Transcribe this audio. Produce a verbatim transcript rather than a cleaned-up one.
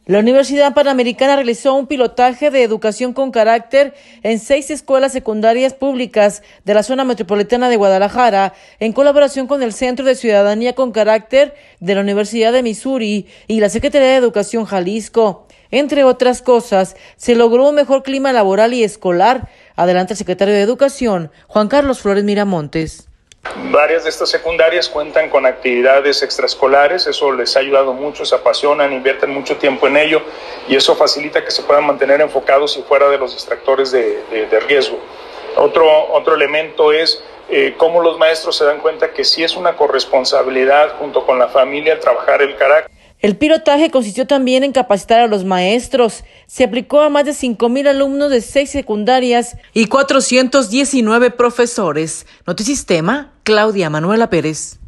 La Universidad Panamericana realizó un pilotaje de educación con carácter en seis escuelas secundarias públicas de la zona metropolitana de Guadalajara, en colaboración con el Centro de Ciudadanía con Carácter de la Universidad de Missouri y la Secretaría de Educación Jalisco. Entre otras cosas, se logró un mejor clima laboral y escolar. Adelante el secretario de Educación, Juan Carlos Flores Miramontes. Varias de estas secundarias cuentan con actividades extraescolares, eso les ha ayudado mucho, se apasionan, invierten mucho tiempo en ello y eso facilita que se puedan mantener enfocados y fuera de los distractores de, de, de riesgo. Otro, otro elemento es eh, cómo los maestros se dan cuenta que sí es una corresponsabilidad junto con la familia trabajar el carácter. El pilotaje consistió también en capacitar a los maestros. Se aplicó a más de cinco mil alumnos de seis secundarias y cuatrocientos diecinueve profesores. Notisistema, Claudia Manuela Pérez.